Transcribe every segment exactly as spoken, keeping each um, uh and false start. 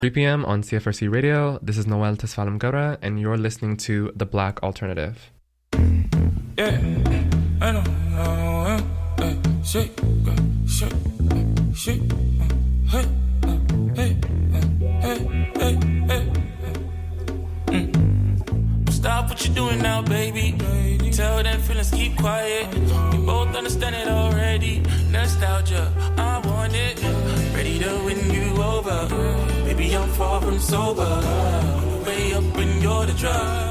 three p.m. on C F R C Radio. This is Noel Tesfalem Gara, and you're listening to The Black Alternative. Yeah, I know, uh, uh, shake, uh, shake, uh, shake, uh, hey, uh, hey, uh, hey, hey, hey. Mm. Stop what you're doing now, baby. baby. Tell them feelings keep quiet. We both understand it already. Nostalgia, I want it. Ready to win you over. Baby, I'm far from sober. Way up when you're the drug.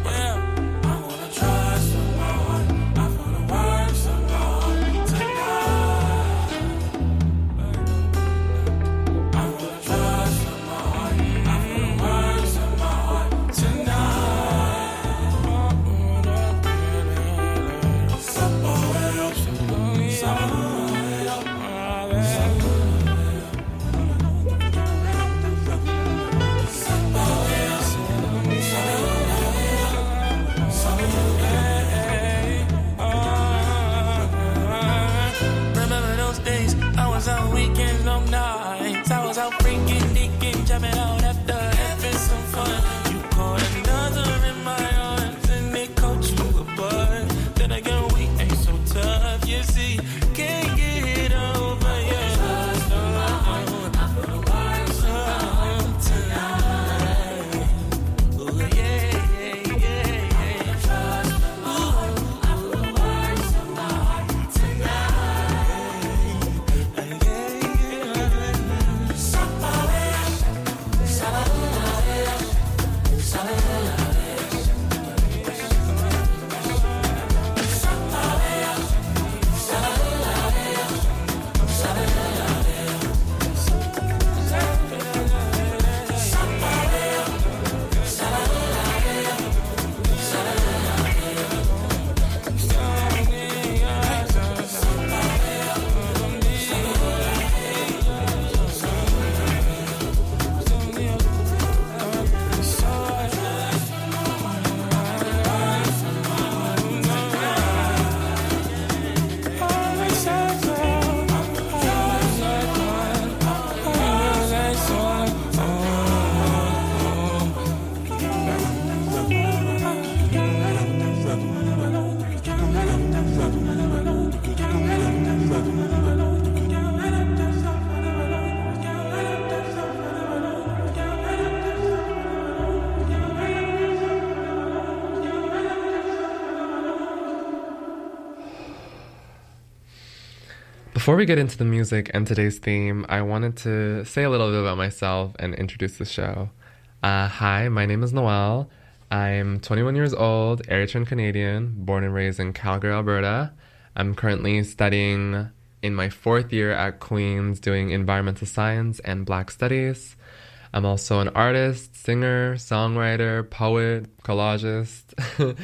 Before we get into the music and today's theme, I wanted to say a little bit about myself and introduce the show. Uh, hi, my name is Noel. I'm twenty-one years old, Eritrean Canadian, born and raised in Calgary, Alberta. I'm currently studying in my fourth year at Queen's doing environmental science and Black studies. I'm also an artist, singer, songwriter, poet, collagist,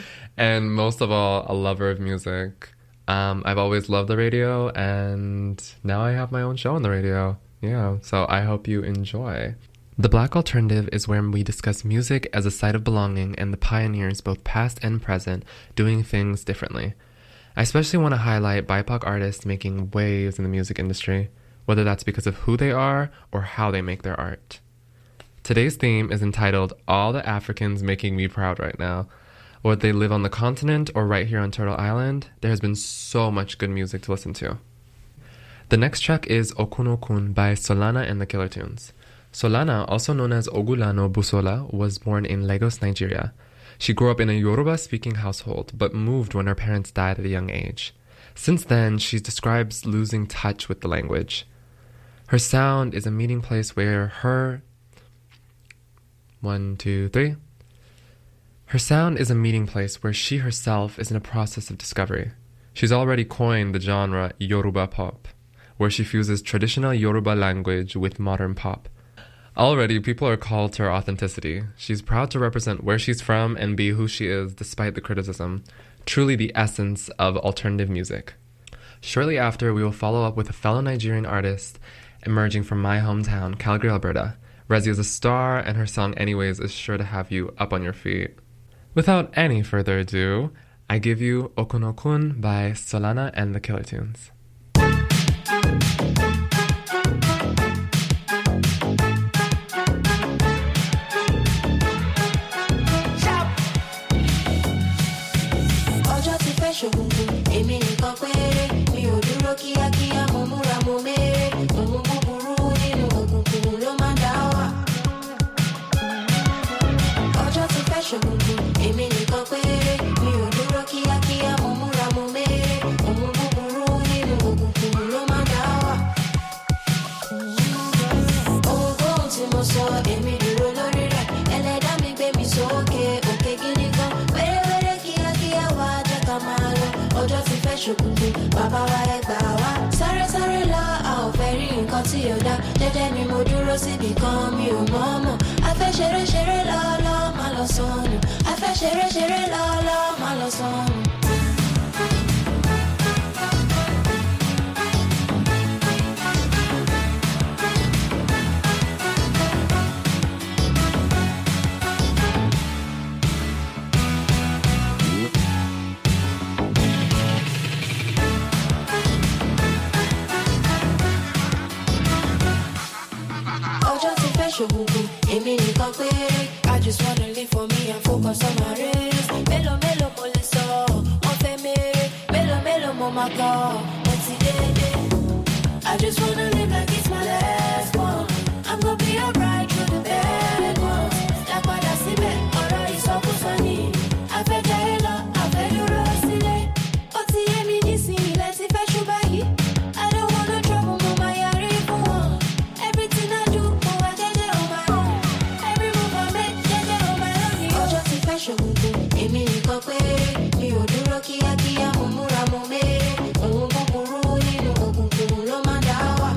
and most of all, a lover of music. Um, I've always loved the radio, and now I have my own show on the radio. Yeah, so I hope you enjoy. The Black Alternative is where we discuss music as a site of belonging and the pioneers, both past and present, doing things differently. I especially want to highlight B I P O C artists making waves in the music industry, whether that's because of who they are or how they make their art. Today's theme is entitled All the Africans Making Me Proud Right Now. Whether they live on the continent or right here on Turtle Island, there has been so much good music to listen to. The next track is Okun Okun by Solana and the Killer Tunes. Solana, also known as Ogulano Busola, was born in Lagos, Nigeria. She grew up in a Yoruba-speaking household, but moved when her parents died at a young age. Since then, she describes losing touch with the language. Her sound is a meeting place where her... One, two, three... Her sound is a meeting place where she herself is in a process of discovery. She's already coined the genre Yoruba pop, where she fuses traditional Yoruba language with modern pop. Already, people are called to her authenticity. She's proud to represent where she's from and be who she is despite the criticism. Truly the essence of alternative music. Shortly after, we will follow up with a fellow Nigerian artist emerging from my hometown, Calgary, Alberta. Rezi is a star, and her song Anyways is sure to have you up on your feet. Without any further ado, I give you Okun Okun by Solana and the Killer Tunes. ṣòkùnkùn èmi nìkan péré mi ò dúró kíákíá mo múra mo méré ohun búburú nínú òkùnkùn ló máa dá wà. Ohunkóhun tí mo sọ èmi dúró lórí rẹ̀ ẹlẹ́dàá mi gbé mi sókè òkè gidi gan wẹ́rẹ́wẹ́rẹ́ kíákíá wá jẹ́ ká máa lọ ọjọ́ ti fẹ́ ṣòkùnkùn bàbá wa ẹ gbà wá sáré sáré lọ a ò fẹ́ rí nǹkan tí ò dá jẹ́jẹ́ ni mo dúró síbi kan mi ò mọ̀ mọ̀ a fẹ́ ṣeré ṣeré lọ́ọ́lọ́ má lọ sọnù a fẹ́ ṣeré ṣeré lọ́ọ́lọ́ má lọ sọnù. Èmi nìkan péré. I just wanna live for me and focus on my race. Mélòó mélòó mo lè sọ, wọ́n fẹ́ mèrè. Mélòó mélòó mo máa kọ́, mo ti dédé. I just wanna live like it's my last one. I'm gonna be alright through the bad ones. Lápadà síbẹ̀, ọ̀rọ̀ ìsọkúsọ ni. Afẹ́ jayé lọ, afẹ́ dúró sílẹ̀. Ó ti yé mi nísìnyí, ilẹ̀ ti fẹ́ ṣú báyìí. I don't wanna trouble, mo máa yarí fún wọn. Everything I do, mo wá jẹ́jẹ́ on my own. Every move I make, jẹ́jẹ́ on my own. Ọjọ́ ti fẹ́ ṣòkùnkùn, èmi nìkan péré. Mi ò dúró kíákíá, mo múra mo méré. Ohun búburú nínú òkùnkùn ló máa dá wà.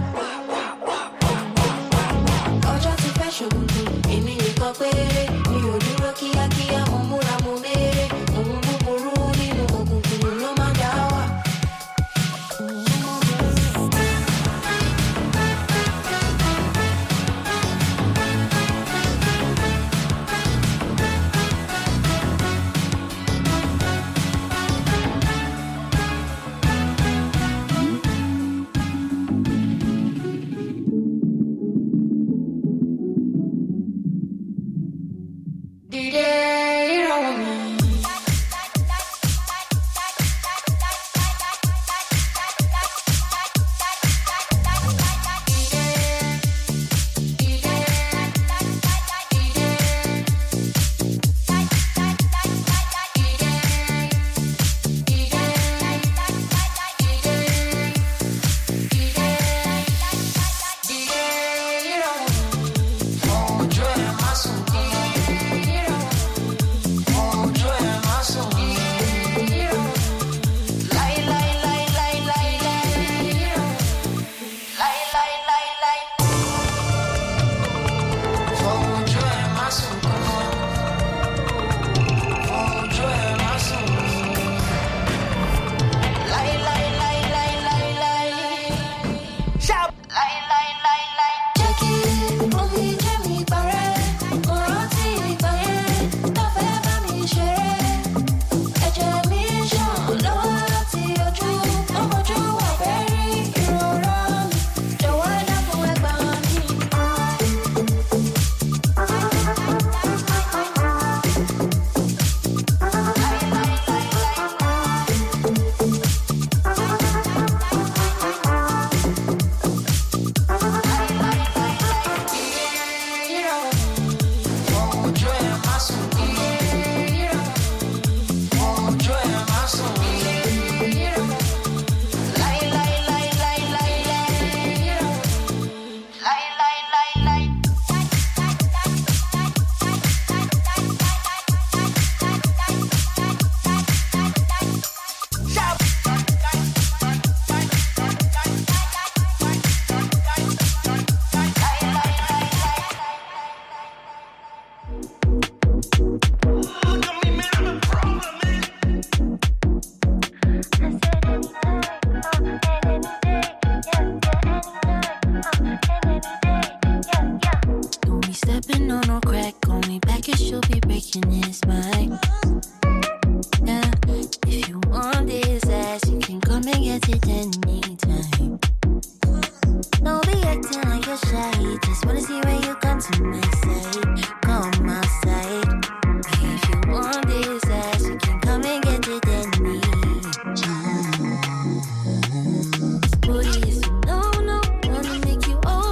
Ọjọ́ ti fẹ́ ṣòkùnkùn, èmi nìkan péré. Mi ò dúró kíákíá, mo múra mo méré. Ohun búburú nínú òkùnkùn ló máa dá wà.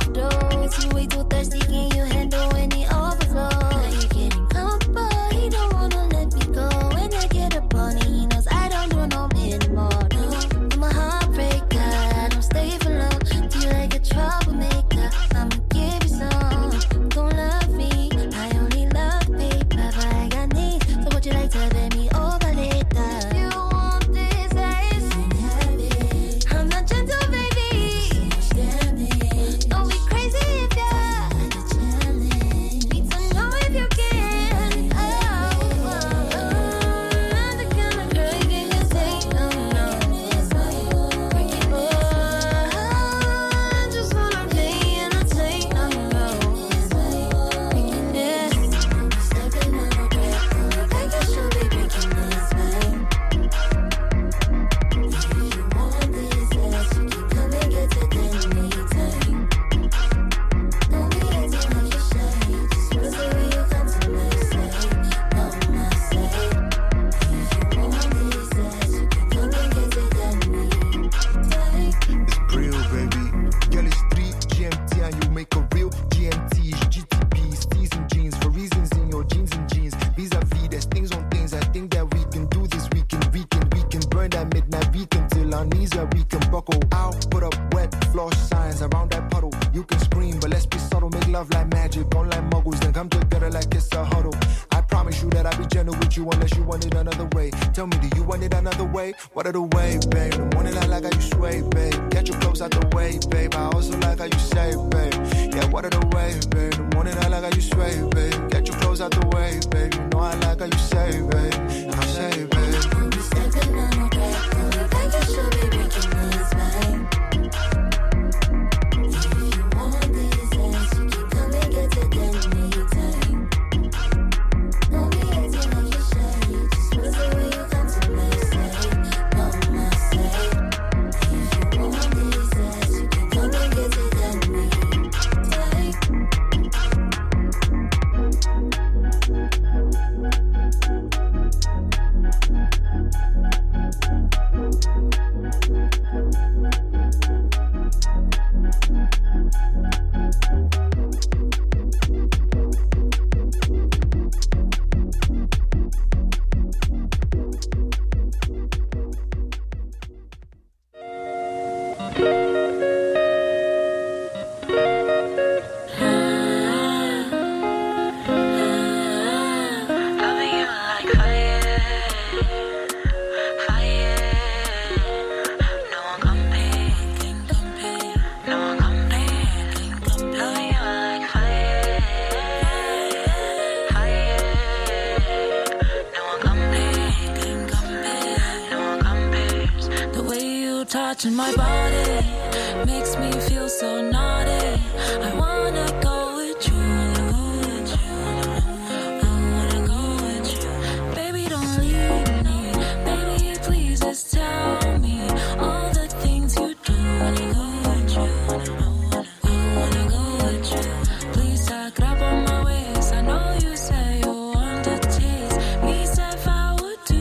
Wait till Thursday, can you handle any overflow? Now you're getting comfortable, you don't you unless you want it another way. Tell me, do you want it another way? What are the way, babe? In the morning I like how you sway, babe. Get your clothes out the way, babe. I also like how you say, babe. Yeah, what are the way, babe? In the morning I like how you sway, babe. Get your clothes out the way, babe. You know I like how you say, babe. I say, babe. We stepping on our back, on the back, you should be breaking this mind. If you want this ass, you can come and get it anytime. Don't be acting like you're shy, just was the way you come to my side, on my side. If you want this ass, you can come and get it anytime. Touching my body makes me feel so naughty. I wanna go with you. I wanna go with you. Baby, don't leave me. Baby, please just tell me all the things you do. I wanna go with you. I wanna go with you. Please, I grab on my waist. I know you say you want to taste me, if I would do.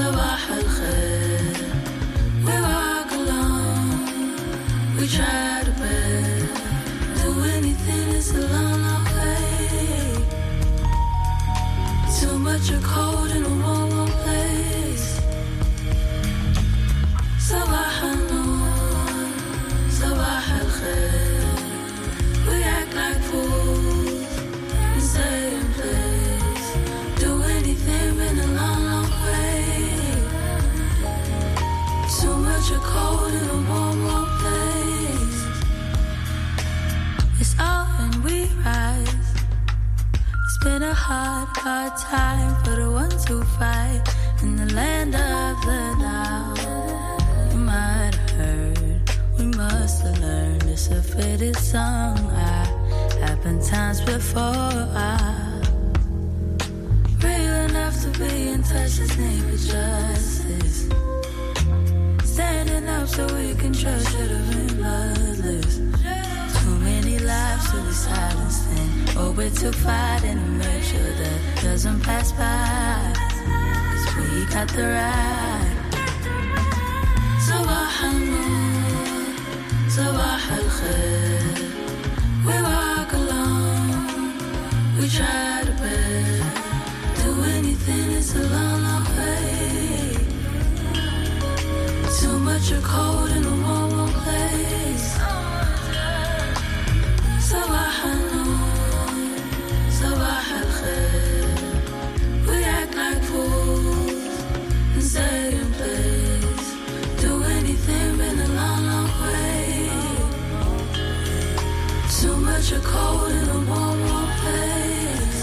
We try to hard, hard time for the ones who fight in the land of the now. You might have heard, we must have learned it's a faded song. I happened times before. I real enough to be in touch, his name is justice. Standing up so we can trust, should have been bloodless. Too many lives to be silenced in. Oh, we're too fighting to make sure that doesn't pass by. Cause we got the right. Sabah al-Nur, Sabah al-Khair. We walk alone, we try to bear. Do anything, it's a long, long way. Too much of cold in a warm, warm place. Sabah al-Nur, Sabah al-Khair. We act like fools and stay in place. Do anything, been a long, long way. Too much of cold in a warm, warm place.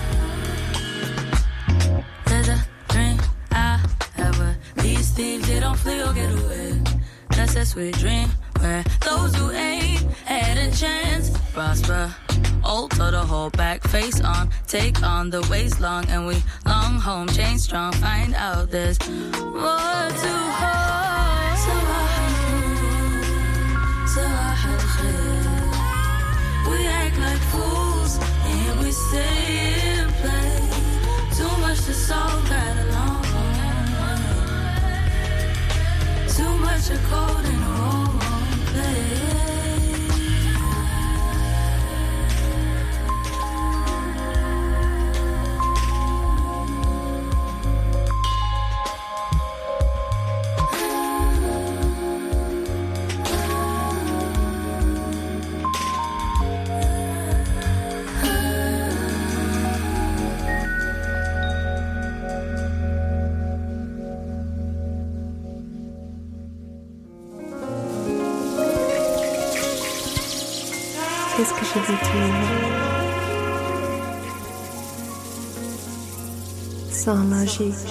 There's a dream I have where these thieves, they don't flee or get away. That's a sweet dream where those who ain't had a chance prosper. Alter the whole back face on, take on the waist long, and we long home, chain strong. Find out there's more to hold. Sabah al-Nur, Sabah al-Khair. We act like fools and we stay in play. Too much to solve, got a long way. Too much of cold in a warm, warm place. Qu'est-ce que je vais t'aimer sans logique.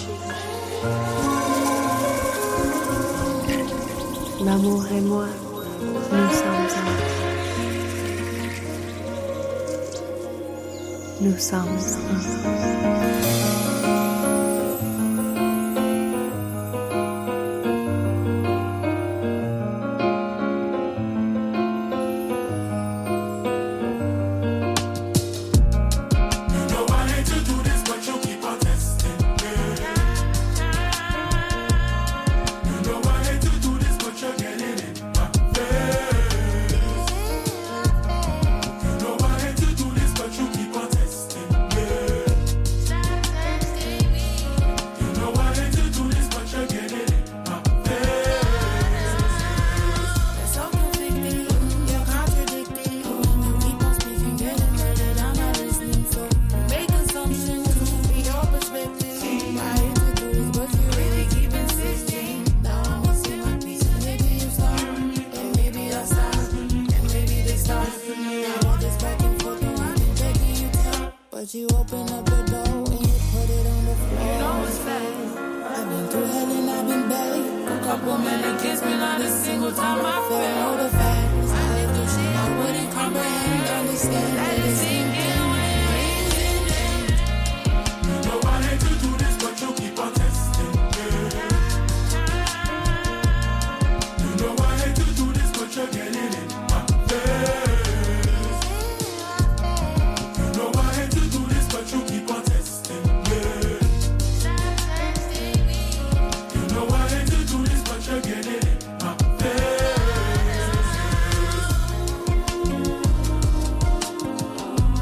L'amour et moi, nous sommes un. Nous sommes un. But you open up the door and you put it on the floor. You know it's fake. I've been through hell and I've been back. A couple men kiss me, not a single time I fell. Know the facts. I lived through shit I wouldn't comprehend, understand. Let it sink in when it rains in them. You know I hate to do this, but you keep on testing. You know I hate to do this, but you're getting in my face. But you keep on testing me. You know I hate to do this, but you're getting in my face.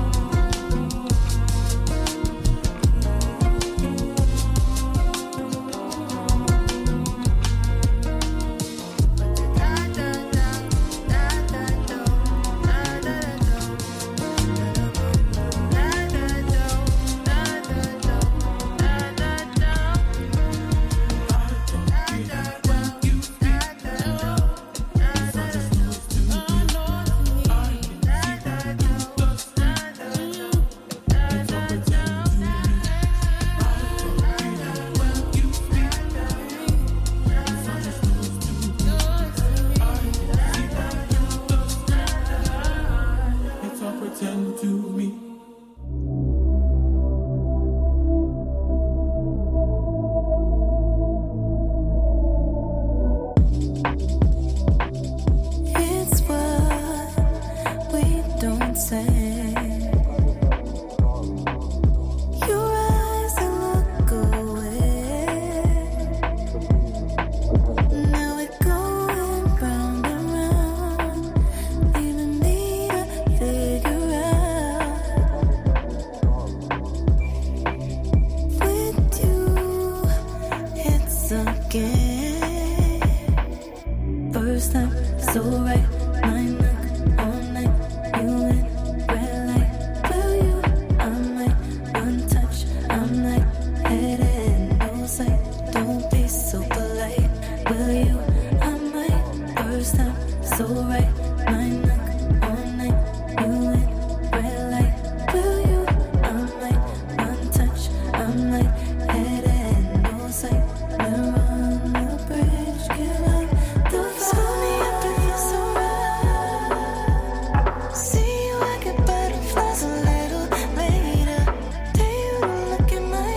First time, so right, my neck, all night, you in red light. Will you? I'm like untouched, I'm like headed, no sight. Don't be so polite. Will you? I'm like first time, so right, my neck, all night, you in red light. Will you? I'm like untouched, I'm like headed, no sight. We're on the bridge, give up the fight. Me up to feel so right. See you, I get butterflies a little later. Tell you to look in my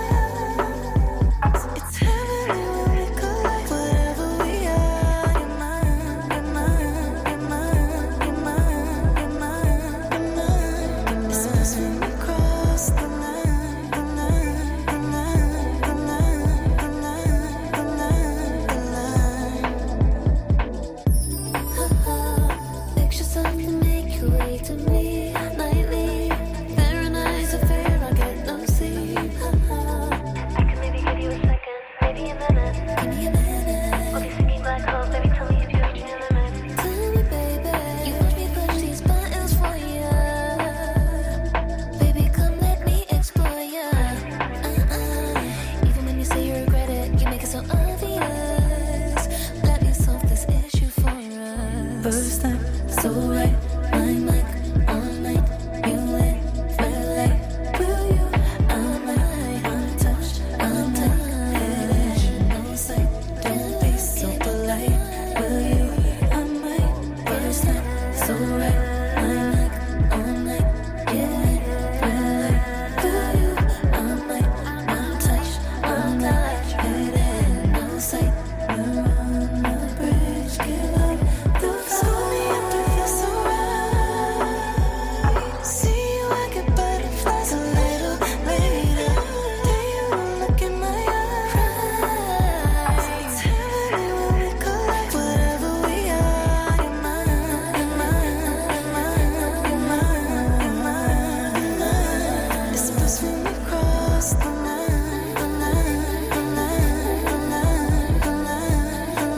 eyes. It's heavenly when we collide. Whatever we are, you're mine, you're mine, you're mine, you're mine, you're mine, you're mine. It's best when we cross the line, the line, the line, the line, the line, the line, the line. Picture something make your way to me nightly. There are nights of fear I get no sleep. I can maybe give you a second, maybe a minute. Give me a minute. I'll be singing black holes, baby. Tell me if you reach your limit. Tell me, baby, you watch me push these buttons for you. Baby, come let me explore ya. Uh-uh. Even when you say you regret it, you make it so obvious. Let me solve this issue for us. First time, so right, my mic, all night, you lit, red light. Will you? I'm like untouched, I'm tired, no sight. Don't be so polite. Will you? I'm like first time, so right, my mic, all night, you lit, red light. Will you? I'm like untouched, I'm tired, no sight. We're on the bridge, give up the fight. Me up to feel so right. See you, I get butterflies a little later. Tell you to look in my eyes. It's heavenly when we collide. Whatever we are, you're mine, you're mine, you're mine, you're mine, you're mine, you're mine. It's best when we cross the line, the line, the line, the line, the line, the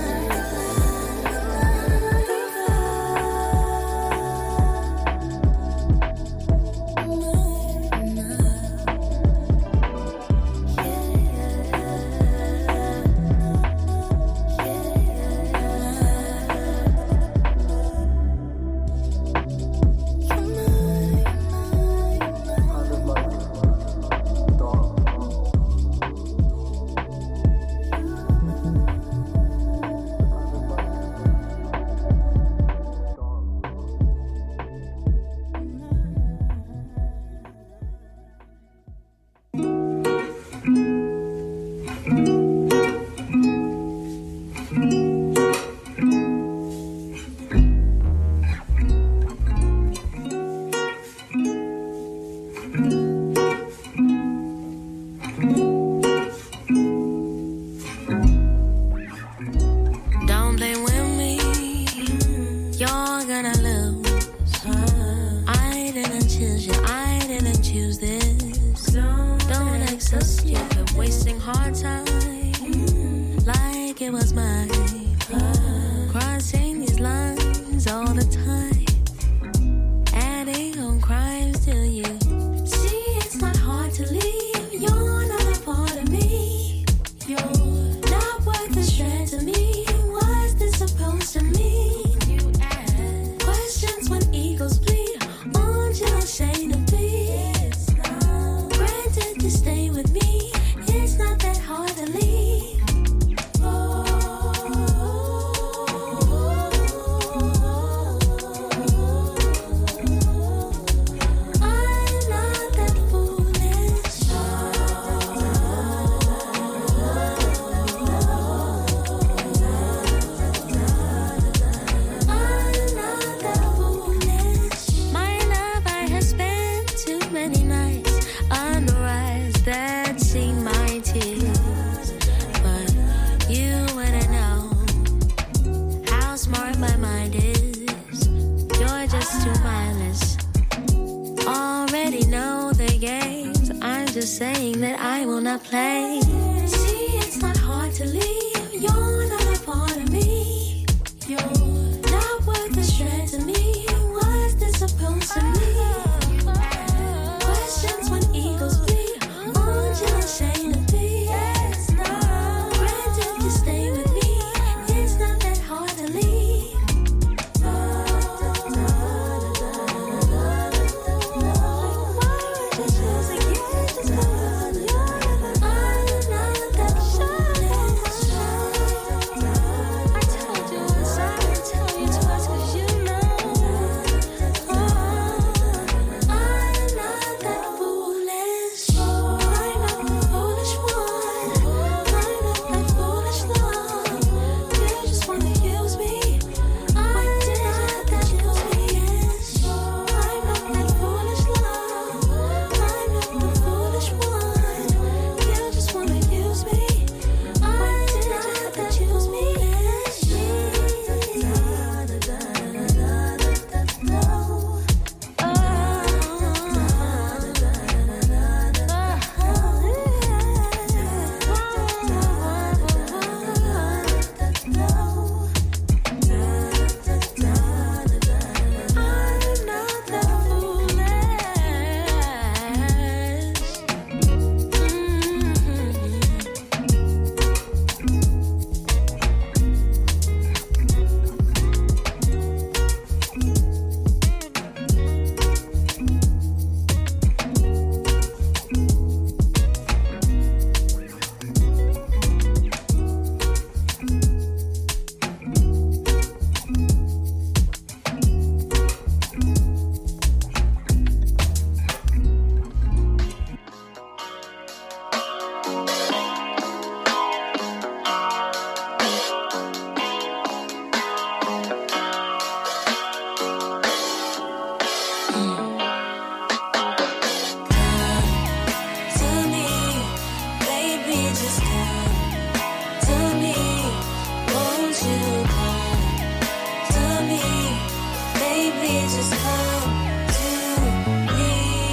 Don't play with me, you're gonna lose. I didn't choose you, I didn't choose this. Don't act so stupid, wasting hard time like it was mine. Crossing these lines all the time, adding on crimes to you. See, it's not hard to leave, you're not a part of me. You're not worth a shred to me. What's this supposed to mean? You ask questions when egos bleed. Aren't you ashamed of me? It's not granted to stay with me. It's not that hard to leave. Oh, just saying that I will not play. See, it's not hard to leave. You're not a part of me. you come to me? Baby, just come to me.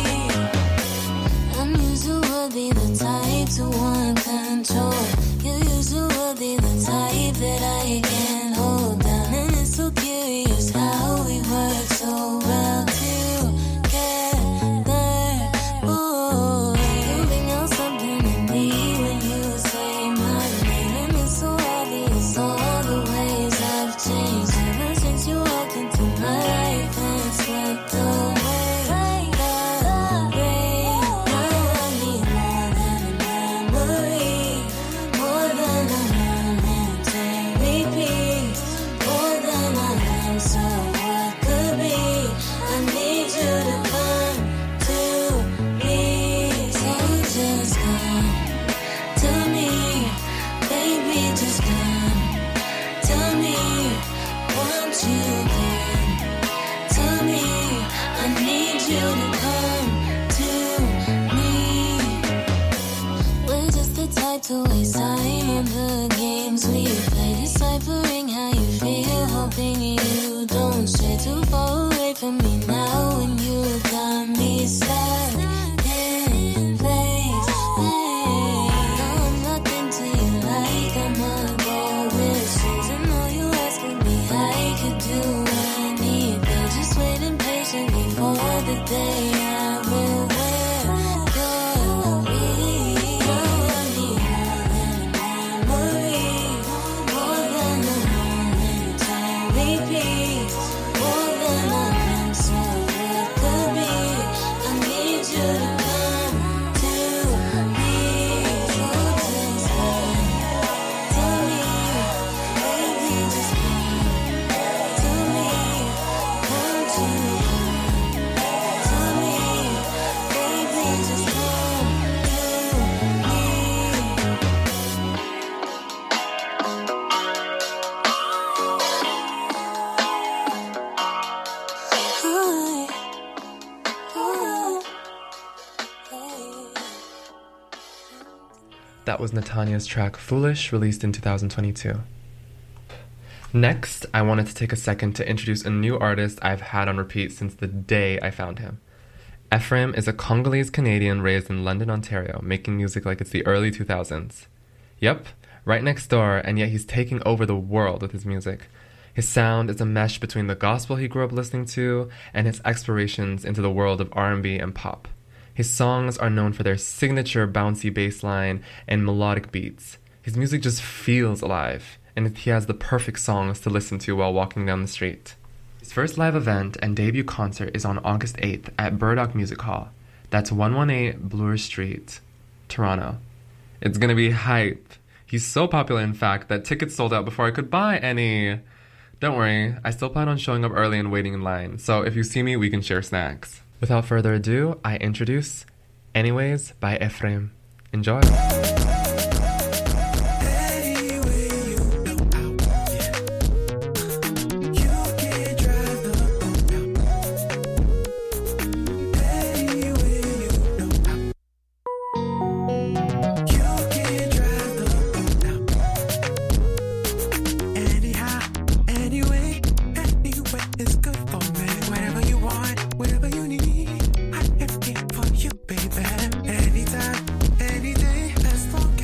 I'm usually the type to want control. You usually the type that I can hold down. And it's so curious how we work so well together. Oh, you bring out something in me when you say my name. And it's so obvious all the ways I've changed ever since you walked into my life and swept away the rain. Now I need more than a memory, more than a momentary peace, more than a glimpse of what could be. I need you to come to me, so just come to me, baby, just come to me. Won't you come to me? I need you to come to me. We're just the type to waste time on the games we play, deciphering how you feel, hoping you don't stray too far away from me now when you got me stuck in place. Now I'm locked into you like I'm a goal with strings, and all you ask of me I could do anything. Just waiting patiently for the day I will wear your wings. Now I need more than a memory, more than a momentary peace, more than a glimpse of what could be. I need you to come to me, so just come to me, baby, just come to me. Won't you come to me, baby, just come to me. Ooh, ooh, hey. That was Natania's track Foolish, released in two thousand twenty-two. Next, I wanted to take a second to introduce a new artist I've had on repeat since the day I found him. Ephraim is a Congolese Canadian raised in London, Ontario, making music like it's the early two thousands. Yep, right next door, and yet he's taking over the world with his music. His sound is a mesh between the gospel he grew up listening to and his explorations into the world of R and B and pop. His songs are known for their signature bouncy bass line and melodic beats. His music just feels alive, and he has the perfect songs to listen to while walking down the street. His first live event and debut concert is on August eighth at Burdock Music Hall. That's one eighteen Bloor Street, Toronto. It's gonna be hype. He's so popular, in fact, that tickets sold out before I could buy any. Don't worry, I still plan on showing up early and waiting in line, so if you see me, we can share snacks. Without further ado, I introduce Anyways by Ephraim. Enjoy! Anytime, any day, as long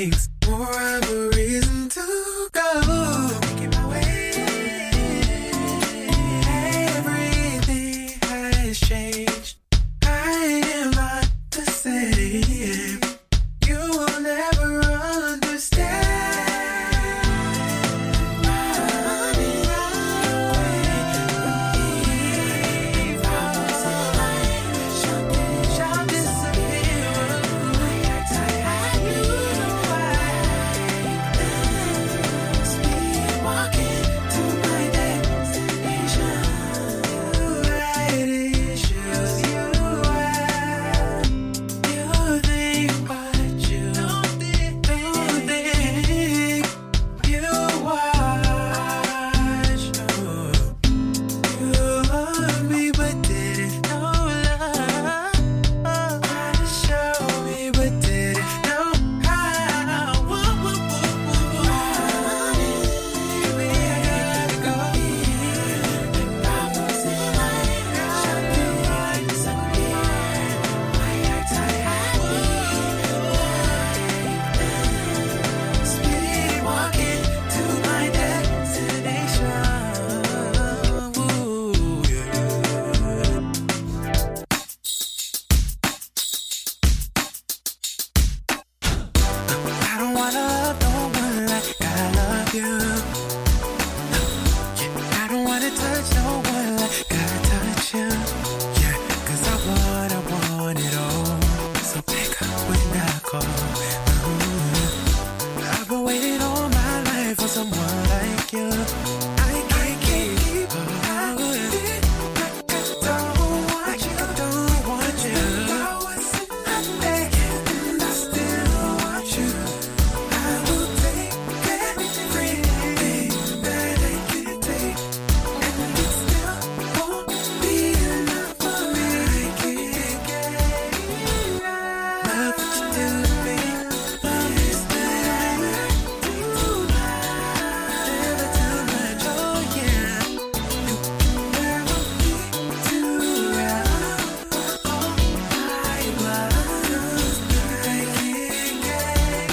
things, more of a reason to go. Making my way. Everything has changed. I am not the same. You will never understand. Running away from me. Shall disappear. You know why. Sleepwalking to my destination. Right issues you are. You think what you don't think, don't think you watch. You love me but didn't know love. Try to show me but didn't know how. Woo, woo, woo, woo, woo. Baby, I gotta go. Problems in life shut the lights on me. I act Speedwalking to my destination. Ooh, yeah. I don't wanna love no one like I love you. Yeah, I don't wanna touch no one like I touch you. Yeah, 'cause I want, I want it all. So pick up when I call. Ooh. I've been waiting all my life for someone like you. I can't keep up with it like I don't want you. I don't want you. I wasn't begging and I still want you. I will take everything that I can take, and it still won't be enough for me. I can't get enough. Love what you do to me. Love is that I do not. Never too much, oh yeah. You can never be too rough. Oh my love, I can't get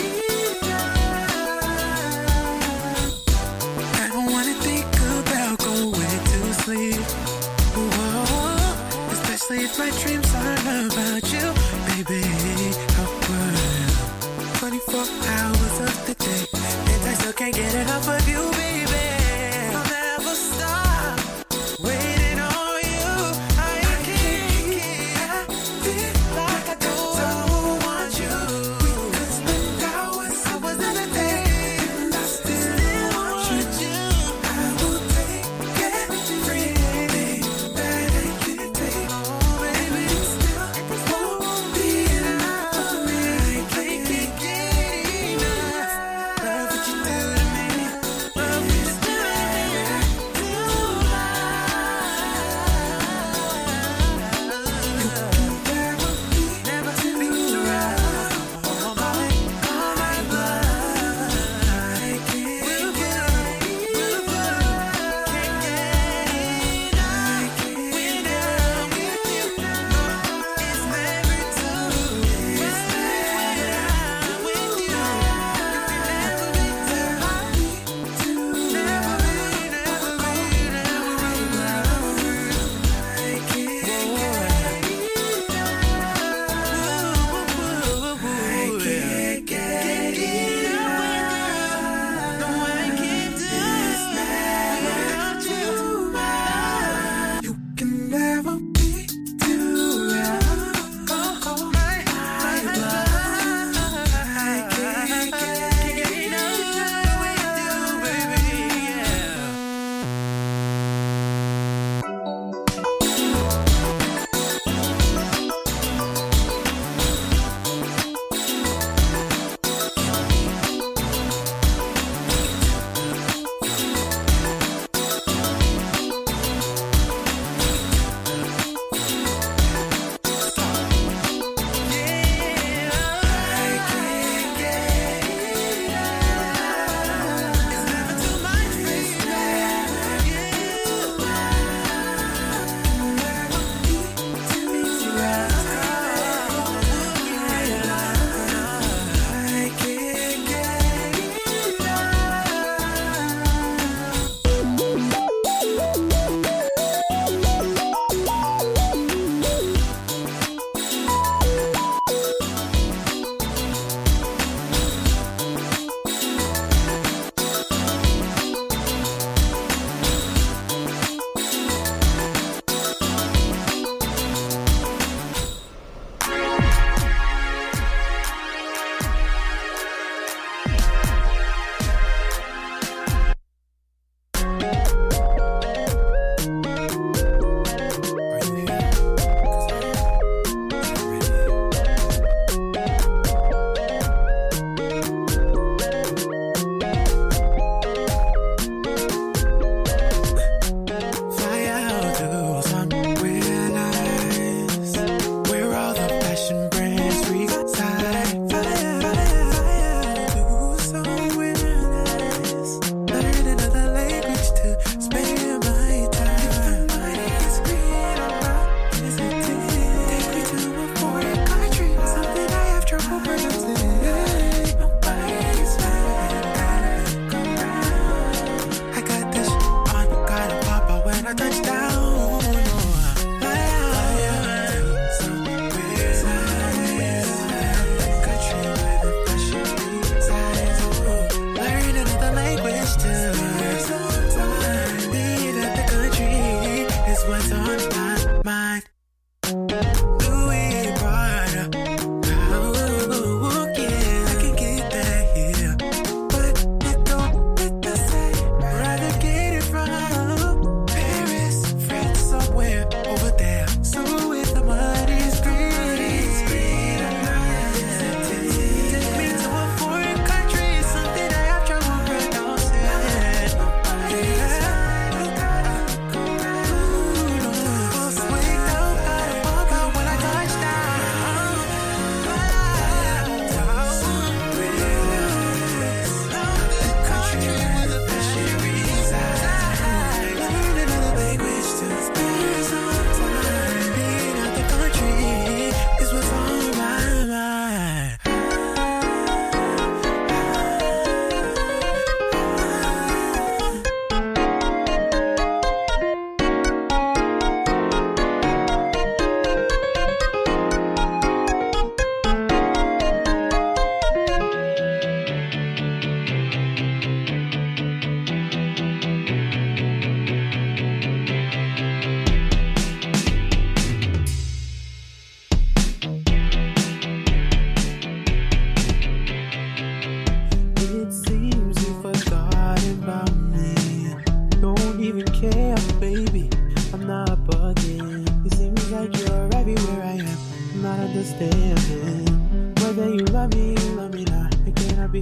enough. I don't wanna think about going to sleep. Whoa, especially if my dreams aren't about you, baby. How would twenty-four hours of the day, and I still can't get enough of you, baby. I'll never stop waiting on you. I can't keep like I don't want you. We could spend hours, hours in a day, and I still want you. I will take everything that I can take. Oh, baby, it still won't be enough for me. I can't get enough. Love what you do to me. Love what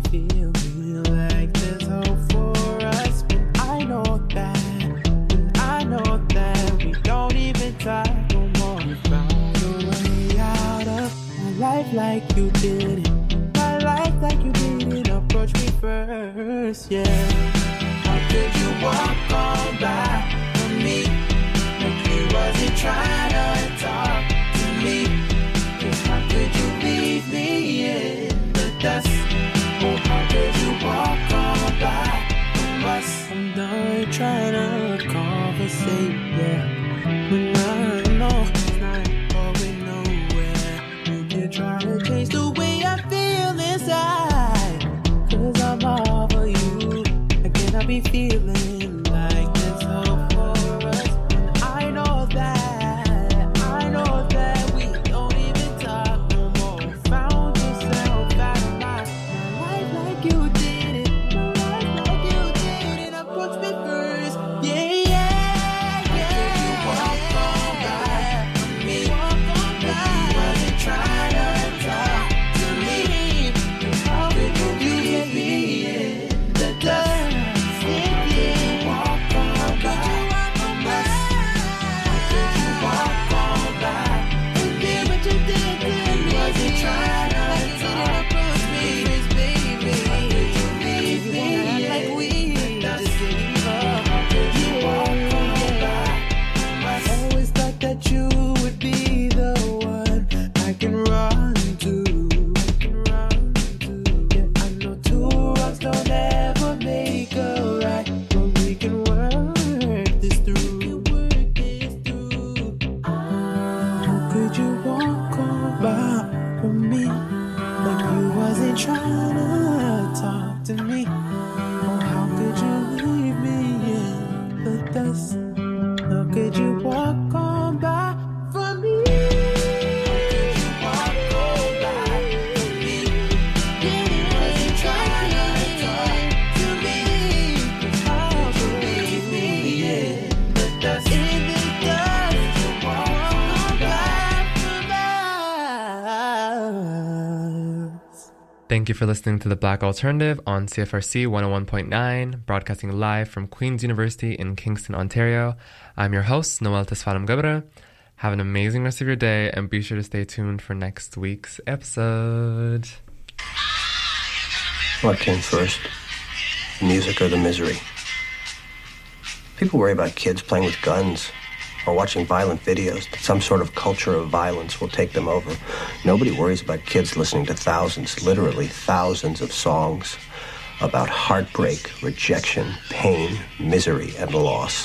feel me like there's hope for us. But I know that, I know that we don't even talk no more. We found a way out of my life like you didn't. My life like you didn't approach me first, yeah. How could you walk on by from me like you wasn't trying to talk to me? Just how could you leave me in the dust? Oh, how could you walk on by from us? I'm done trying to conversate, yeah. But I know it's not going nowhere. You can try to change the way I feel inside, 'cause I'm over you. I cannot be feeling like this hope for us. And I know that, I know that we don't even talk no more. Found yourself out of my, my life like you did it. My life like you did it. Approach me first. Yeah, yeah, yeah. You walk on by from me. Walk on by. You wasn't trying to talk to me. How could you leave me in the dust? Thank you for listening to The Black Alternative on C F R C one oh one point nine, broadcasting live from Queen's University in Kingston, Ontario. I'm your host, Noel Tesfaram Gabra. Have an amazing rest of your day, and be sure to stay tuned for next week's episode. What came first? The music or the misery? People worry about kids playing with guns or watching violent videos, that some sort of culture of violence will take them over. Nobody worries about kids listening to thousands, literally thousands of songs about heartbreak, rejection, pain, misery, and loss.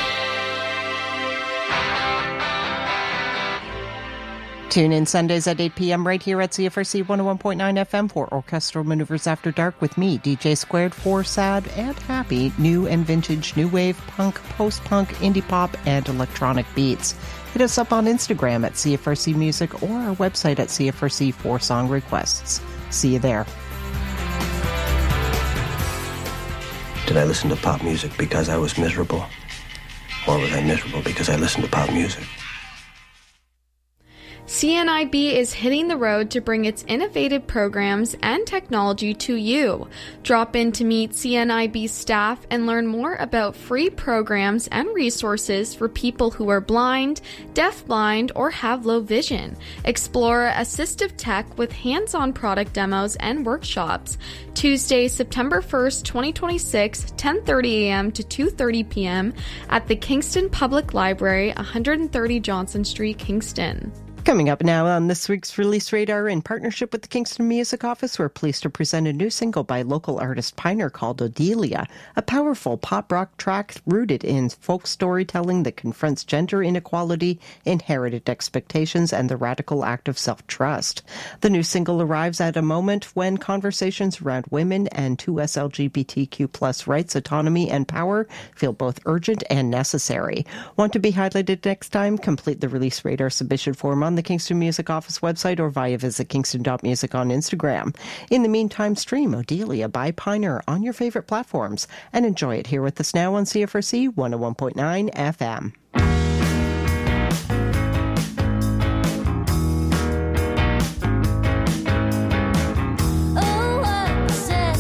Tune in Sundays at eight p.m. right here at C F R C one oh one point nine F M for Orchestral Maneuvers After Dark with me, D J Squared, for sad and happy new and vintage new wave, punk, post-punk, indie pop, and electronic beats. Hit us up on Instagram at C F R C Music or our website at C F R C for song requests. See you there. Did I listen to pop music because I was miserable? Or was I miserable because I listened to pop music? C N I B is hitting the road to bring its innovative programs and technology to you. Drop in to meet C N I B staff and learn more about free programs and resources for people who are blind, deafblind, or have low vision. Explore assistive tech with hands-on product demos and workshops. Tuesday, September first, twenty twenty-six, ten thirty a.m. to two thirty p.m. at the Kingston Public Library, one thirty Johnson Street, Kingston. Coming up now on this week's Release Radar, in partnership with the Kingston Music Office, we're pleased to present a new single by local artist Piner called Odelia, a powerful pop rock track rooted in folk storytelling that confronts gender inequality, inherited expectations, and the radical act of self-trust. The new single arrives at a moment when conversations around women and two S L G B T Q plus rights, autonomy, and power feel both urgent and necessary. Want to be highlighted next time? Complete the Release Radar submission form on the Kingston Music Office website or via visit kingston dot music on Instagram. In the meantime, stream Odelia by Piner on your favorite platforms and enjoy it here with us now on C F R C one oh one point nine F M. Oh, what was said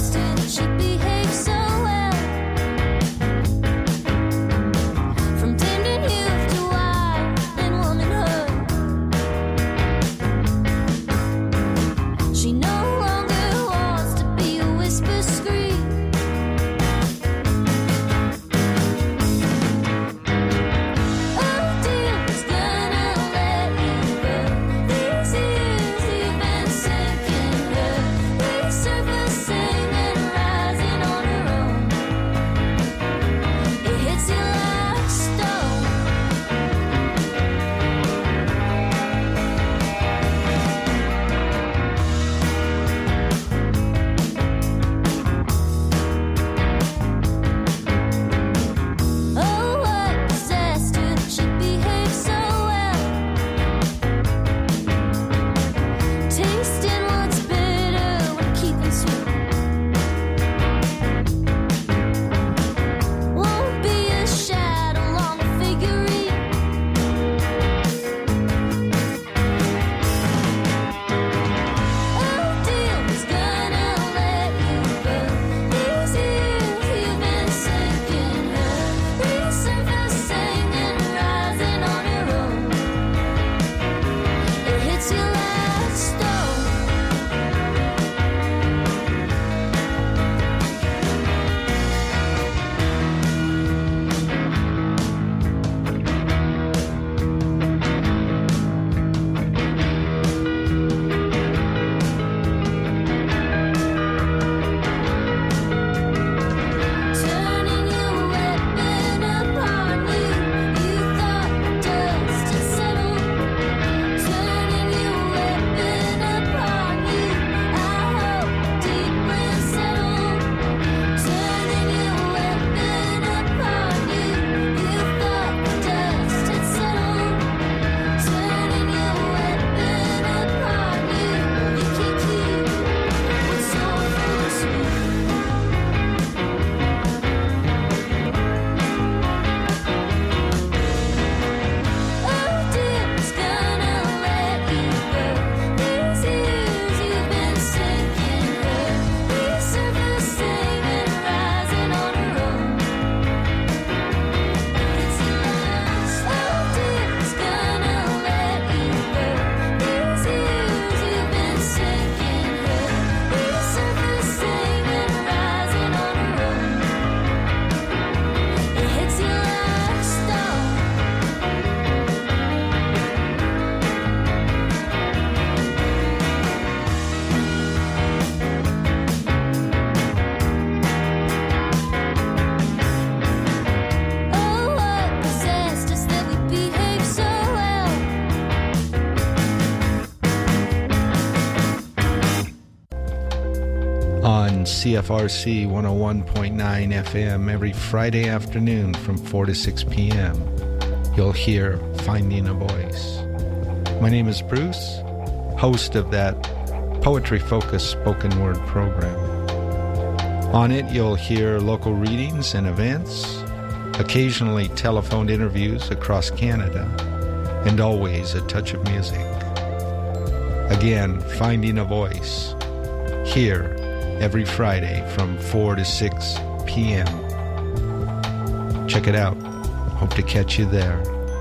on C F R C one oh one point nine F M every Friday afternoon from four to six p.m. You'll hear Finding a Voice. My name is Bruce, host of that poetry-focused spoken word program. On it, you'll hear local readings and events, occasionally telephoned interviews across Canada, and always a touch of music. Again, Finding a Voice, here every Friday from four to six p.m. Check it out. Hope to catch you there.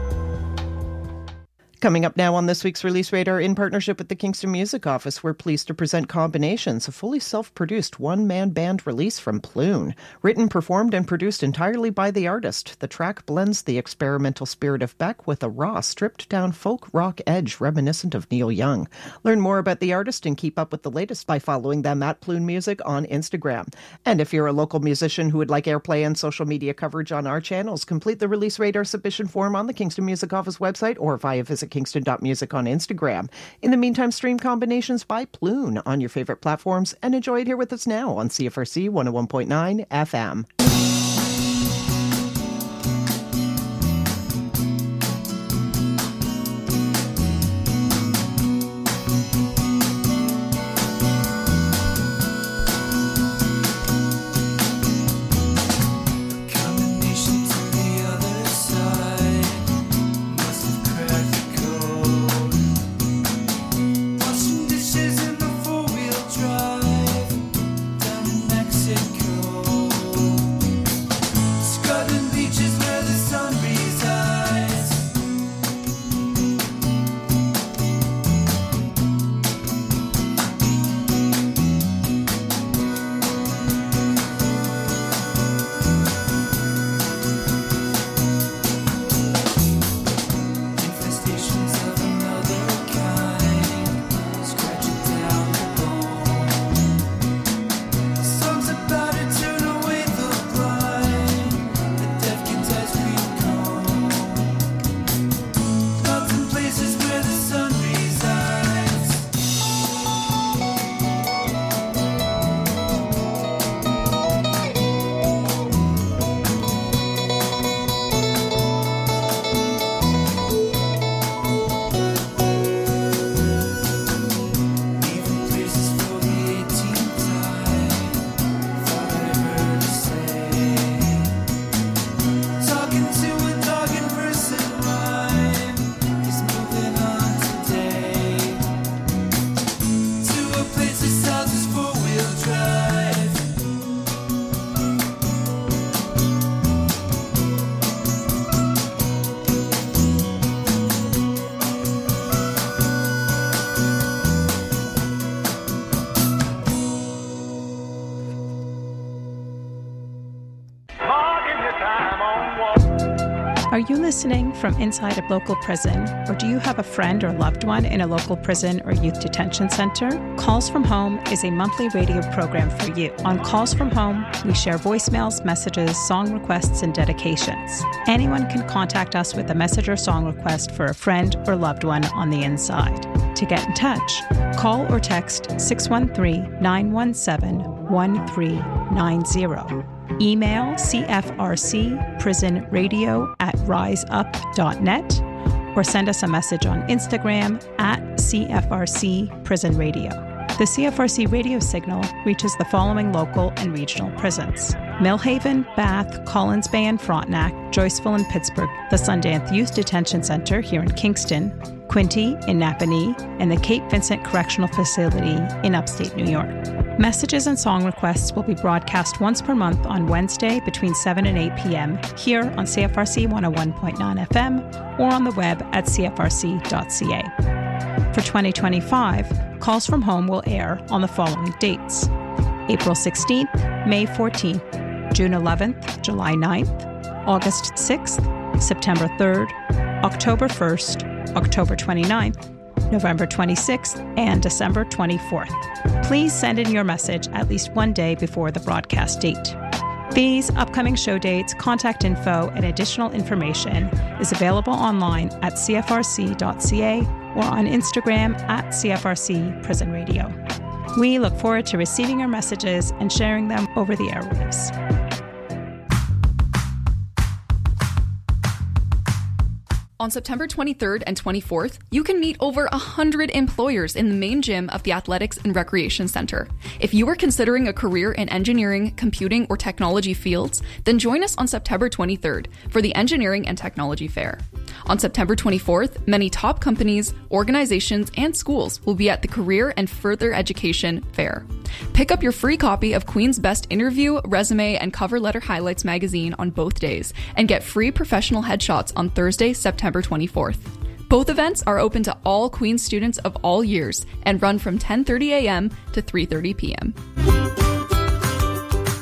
Coming up now on this week's Release Radar, in partnership with the Kingston Music Office, we're pleased to present Combinations, a fully self-produced one-man band release from Plume. Written, performed, and produced entirely by the artist, the track blends the experimental spirit of Beck with a raw, stripped-down folk rock edge reminiscent of Neil Young. Learn more about the artist and keep up with the latest by following them at Plume Music on Instagram. And if you're a local musician who would like airplay and social media coverage on our channels, complete the Release Radar submission form on the Kingston Music Office website or via visit kingston dot music on Instagram. In the meantime, stream Combinations by Plume on your favorite platforms and enjoy it here with us now on C F R C one oh one point nine F M. Are you listening from inside a local prison, or do you have a friend or loved one in a local prison or youth detention center? Calls from Home is a monthly radio program for you. On Calls from Home, we share voicemails, messages, song requests, and dedications. Anyone can contact us with a message or song request for a friend or loved one on the inside. To get in touch, call or text six one three, nine one seven, one three nine zero. Email C F R C prison radio at riseup dot net or send us a message on Instagram at C F R C prison radio. The C F R C radio signal reaches the following local and regional prisons: Millhaven, Bath, Collins Bay and Frontenac, Joyceville and Pittsburgh, the Sundance Youth Detention Center here in Kingston, Quinte in Napanee, and the Cape Vincent Correctional Facility in upstate New York. Messages and song requests will be broadcast once per month on Wednesday between seven and eight p.m. here on C F R C one oh one point nine F M or on the web at c f r c dot c a. For twenty twenty-five, Calls from Home will air on the following dates: April sixteenth, May fourteenth, June eleventh, July ninth, August sixth, September third, October first, October twenty-ninth, November twenty-sixth, and December twenty-fourth. Please send in your message at least one day before the broadcast date. These upcoming show dates, contact info, and additional information is available online at c f r c dot c a or on Instagram at C F R C Prison Radio. We look forward to receiving your messages and sharing them over the airwaves. On September twenty-third and twenty-fourth, you can meet over one hundred employers in the main gym of the Athletics and Recreation Center. If you are considering a career in engineering, computing, or technology fields, then join us on September twenty-third for the Engineering and Technology Fair. On September twenty-fourth, many top companies, organizations, and schools will be at the Career and Further Education Fair. Pick up your free copy of Queen's Best Interview, Resume, and Cover Letter Highlights magazine on both days, and get free professional headshots on Thursday, September twenty-fourth. Both events are open to all Queen's students of all years and run from ten thirty a.m. to three thirty p.m.